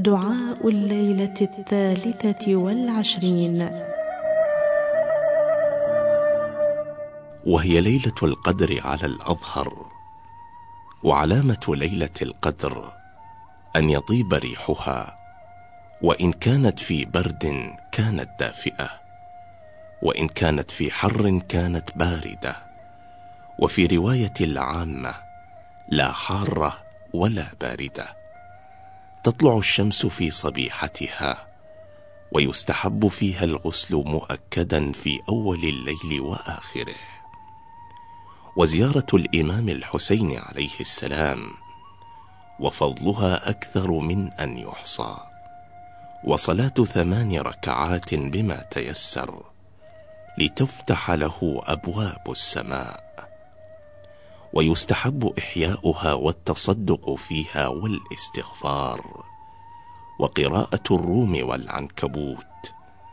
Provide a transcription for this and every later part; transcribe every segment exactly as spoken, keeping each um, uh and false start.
دعاء الليلة الثالثة والعشرين. وهي ليلة القدر على الأظهر، وعلامة ليلة القدر أن يطيب ريحها، وإن كانت في برد كانت دافئة، وإن كانت في حر كانت باردة، وفي رواية العامة لا حارة ولا باردة. تطلع الشمس في صبيحتها، ويستحب فيها الغسل مؤكدا في أول الليل وآخره، وزيارة الإمام الحسين عليه السلام، وفضلها أكثر من أن يحصى، وصلاة ثمان ركعات بما تيسر لتفتح له أبواب السماء. ويستحب إحياؤها والتصدق فيها والاستغفار، وقراءة الروم والعنكبوت،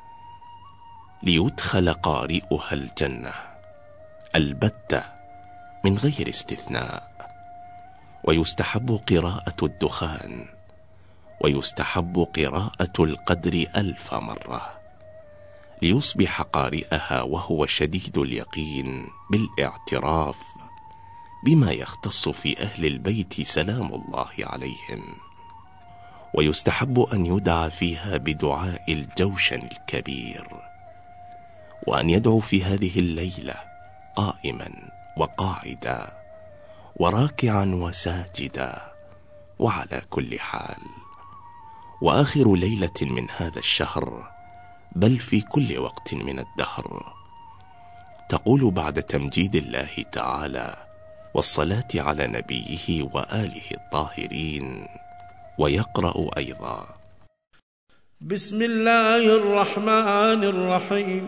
ليدخل قارئها الجنة البتة من غير استثناء. ويستحب قراءة الدخان، ويستحب قراءة القدر ألف مرة، ليصبح قارئها وهو شديد اليقين بالاعتراف بما يختص في أهل البيت سلام الله عليهم. ويستحب أن يدعى فيها بدعاء الجوشن الكبير، وأن يدعو في هذه الليلة قائما وقاعدا وراكعا وساجدا وعلى كل حال. وآخر ليلة من هذا الشهر، بل في كل وقت من الدهر، تقول بعد تمجيد الله تعالى والصلاة على نبيه وآله الطاهرين، ويقرأ أيضا: بسم الله الرحمن الرحيم.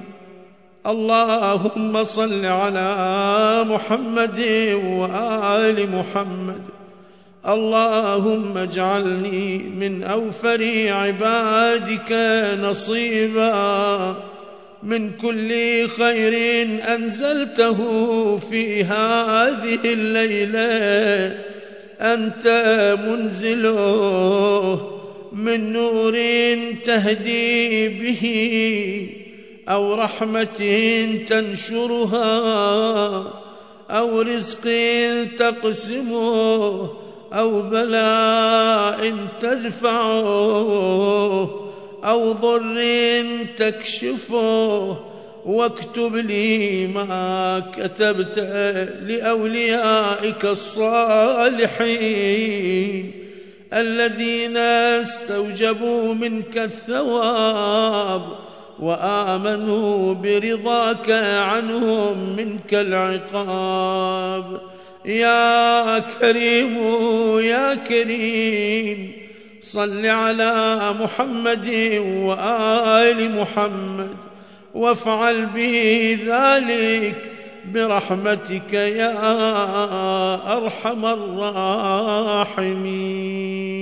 اللهم صل على محمد وآل محمد. اللهم اجعلني من أوفر عبادك نصيبا من كل خير أنزلته في هذه الليلة، أنت منزله من نور تهدي به، أو رحمة تنشرها، أو رزق تقسمه، أو بلاء تدفعه، أو ضر تكشفه. واكتب لي ما كتبت لأوليائك الصالحين الذين استوجبوا منك الثواب وآمنوا برضاك عنهم منك العقاب. يا كريم يا كريم، صل على محمد وآل محمد، وافعل به ذلك برحمتك يا أرحم الراحمين.